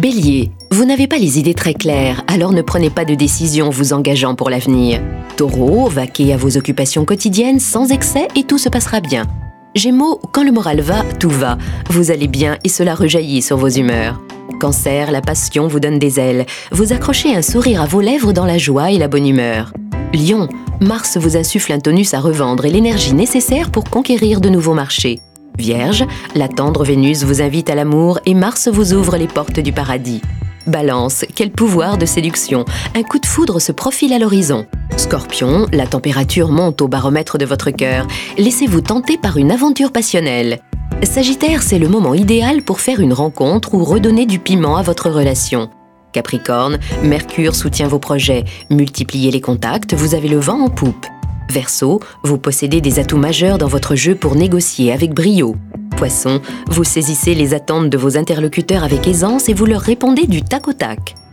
Bélier, vous n'avez pas les idées très claires, alors ne prenez pas de décision vous engageant pour l'avenir. Taureau, vaquez à vos occupations quotidiennes sans excès et tout se passera bien. Gémeaux, quand le moral va, tout va. Vous allez bien et cela rejaillit sur vos humeurs. Cancer, la passion vous donne des ailes. Vous accrochez un sourire à vos lèvres dans la joie et la bonne humeur. Lion, Mars vous insuffle un tonus à revendre et l'énergie nécessaire pour conquérir de nouveaux marchés. Vierge, la tendre Vénus vous invite à l'amour et Mars vous ouvre les portes du paradis. Balance, quel pouvoir de séduction! Un coup de foudre se profile à l'horizon. Scorpion, la température monte au baromètre de votre cœur. Laissez-vous tenter par une aventure passionnelle. Sagittaire, c'est le moment idéal pour faire une rencontre ou redonner du piment à votre relation. Capricorne, Mercure soutient vos projets. Multipliez les contacts, vous avez le vent en poupe. Verseau, vous possédez des atouts majeurs dans votre jeu pour négocier avec brio. Poisson, vous saisissez les attentes de vos interlocuteurs avec aisance et vous leur répondez du tac au tac.